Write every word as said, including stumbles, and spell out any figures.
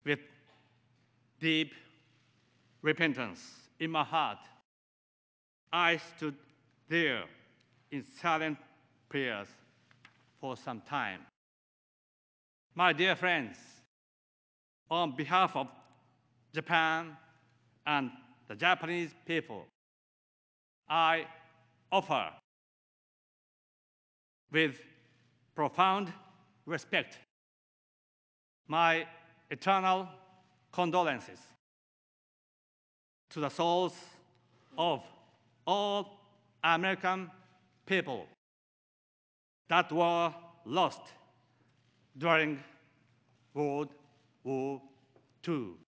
With deep repentance in my heart, I stood there in silent prayers for some time. My dear friends, on behalf of Japan and the Japanese people, I offer with profound respect my eternal condolences to the souls of all American people that were lost during World War Two.